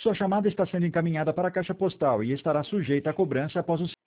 Sua chamada está sendo encaminhada para a caixa postal e estará sujeita a cobrança após o